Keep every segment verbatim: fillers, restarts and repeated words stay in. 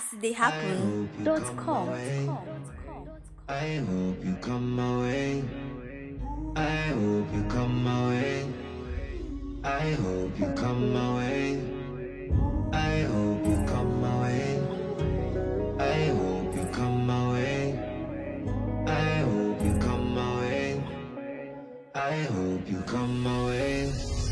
as they happen dot com. I hope you come my way. I hope you come my way. I hope you come my way. I hope you come my way. I hope you come my way. I hope you come my way. I hope you come my way.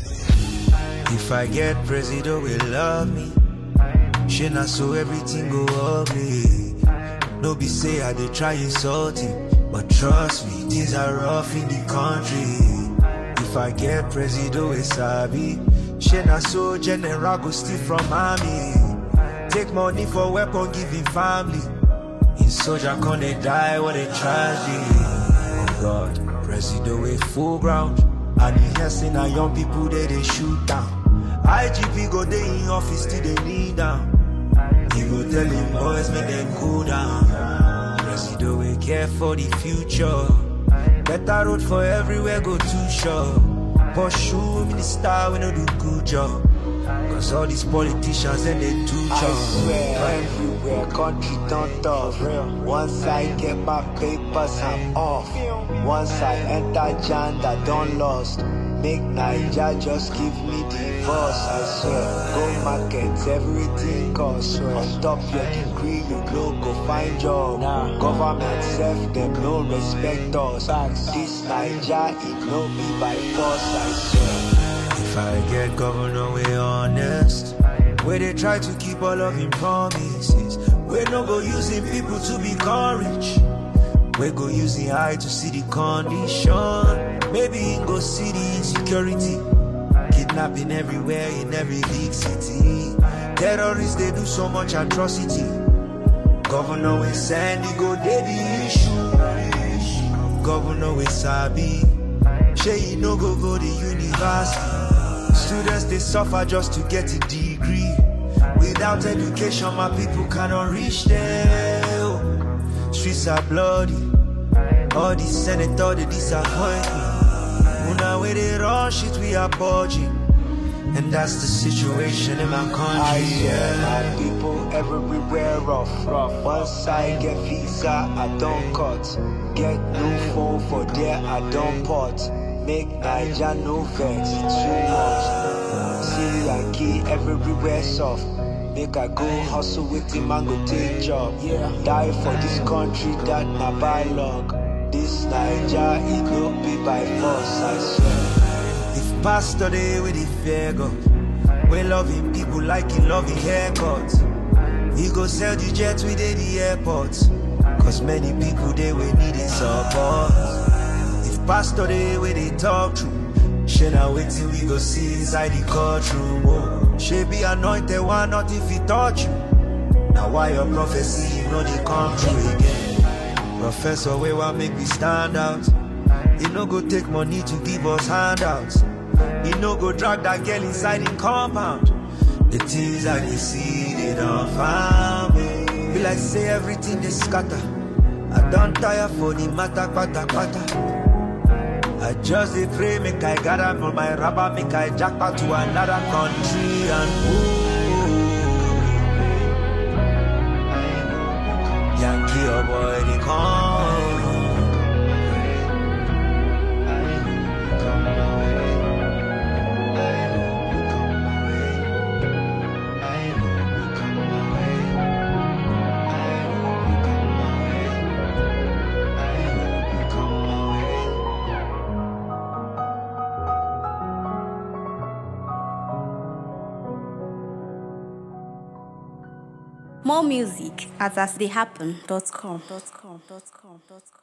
If I get president, will love me. She not so everything go ugly. No be say I dey try insult him, but trust me, things are rough in the country. If I get president, we sabi. She not so general go steal from army. Take money for weapon, give him family. In soldier can they die, what a tragedy. Oh God, president we full ground. And he hear say na young people they they shoot down. I G P go dey in office till they kneel down. He go tell him boys make them cool down. President we care for the future. Better road for everywhere go too short. Pursue minister we no do good job. Cause all these politicians and they too I chop. swear everywhere country done tough. Once I get my papers I'm off. Once I enter Janda done lost. Make Naija just give me divorce. I swear, go market, everything costs. On top your degree, you no go find job. Government self, them no respect us. This Naija, it no be by force. I swear. If I get governor, we honest. Where they try to keep all of him promises. We no go using people to become rich. We go using eye to see the condition. Maybe he go see the insecurity. Kidnapping everywhere in every big city. Terrorists, they do so much atrocity. Governor we send, he go dead the issue. Governor we sabi. Shey he no go go the university. Students, they suffer just to get a degree. Without education, my people cannot reach there. Streets are bloody. All the senators, they disappoint me. Una where they run shit, we are purging. And that's the situation in my country. I swear, yeah. my people everywhere rough. rough. Once I get visa, I don't cut. Get new phone for there, I don't pot. Make Naija no vex, too much. See Yankee everywhere soft. Make I go hustle with him and go take job. Yeah. Die for this country that na by luck. This Naija, it no be by force, I swear. If pastor they with the fear God, we loving people like him loving haircuts. He go sell the jet with the airport. Cause many people they will need his support. If pastor they with they talk true, she now wait till we go see inside the courtroom. Oh, she be anointed one not if he touch you. Now why your prophecy you know they come true again? Professor, we want make me stand out. He no go take money to give us handouts. He no go drag that girl inside the compound. The things that they see, they don't find me. Be like say everything they scatter. I don't tire for the matter, pata pata. I just dey pray, make I gather for my rubber, make I jackpot to another country and move. Yankee, oh boy, they come. More music at as they happen dot com.